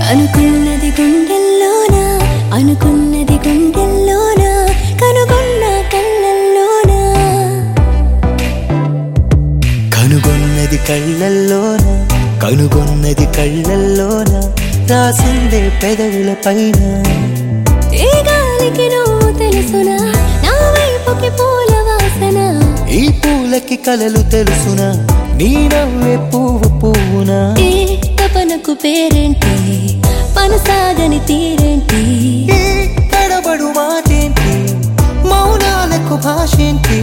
అనుకున్నది గుండెల్లోన అనుకున్నది గుండెల్లోన కనుగొన్న కళ్ళల్లోన కనుగొన్నది కళ్ళల్లోన కనుగొన్నది కళ్ళల్లోన రాసిందే పెదవుల పైన ఏ గాలికి నువ్వు తెలుసునా నా వైపుకి పూల వాసన ఈ పూలకి కలలు తెలుసునా నీ నవ్వే పువ్వు పువ్వునా ఏ తపనకు పేరేంటి పనసాగని తీరేంటి ఈ తడబడు మాటేంటి మౌనాలకు భాషేంటి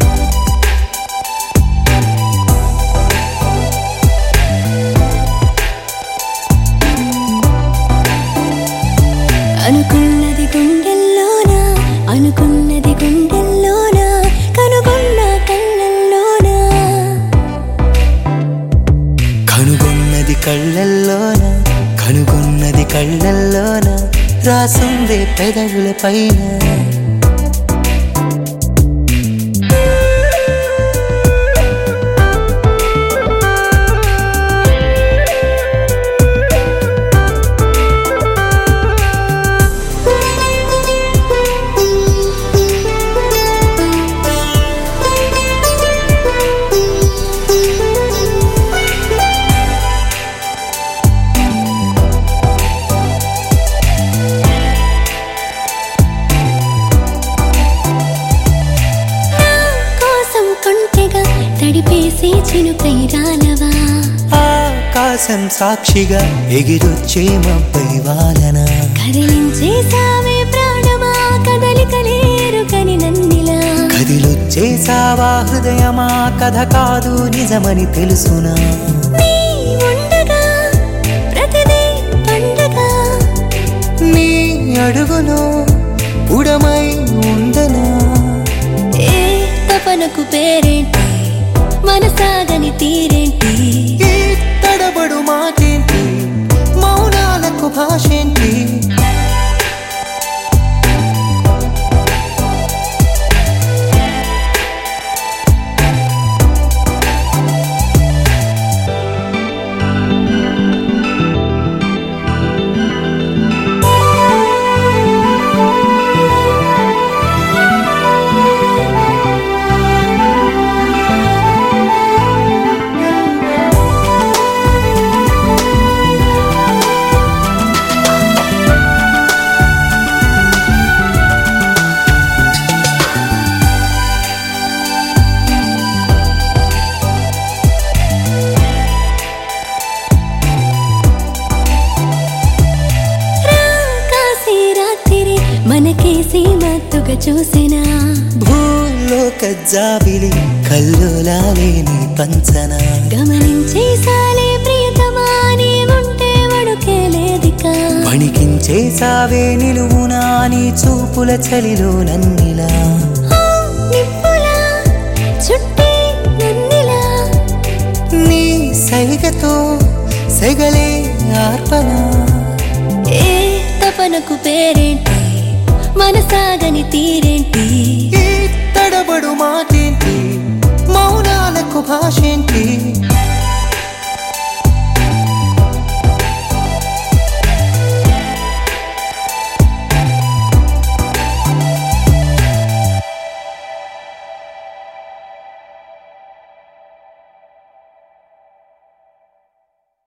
అనుకున్నది గుండెల్లోన అనుకున్నది గుండెల్లోన కనుగొన్న కళ్ళల్లోన కనుగొన్నది కళ్ళల్లోన కనుగొన్నది కళ్ళల్లోన రాసుందే పెదవుల పైన తడిపేసి చినుకై రాలవా ఆకాశం సాక్షిగా ఎగిరొచ్చే మబ్బై వాలన కదిలించేసావే ప్రాణమా కదలికలేరు కని నన్నిలా కదిలొచ్చేసావా హృదయమా కథ కాదు నిజమని తెలుసునా నీ ఉండగా ప్రతిదీ పండగ నీ అడుగులో ఉడమై ఉండనా ఏ తపనకు పేరేంటి మనసాగని తీరేంటి ఈ తడబడు మాటేంటి మౌనాలకు భాషేంటి మనకేసి మత్తుగా చూసినా భూలోక జాబిలి కల్లోలాలే నీ పంచన గమనించేసాలే ప్రియతమా నీ ఉంటే వడుకే లేదిక వణికించేసావే నిలువునా నీ చూపుల చలిలో నన్నిలా నిప్పులా చుట్టి నన్నిలా నీ సైగతో సెగలే ఆర్పణ ఏ తపనకు పేరేంటి మనసాగని తీరేంటి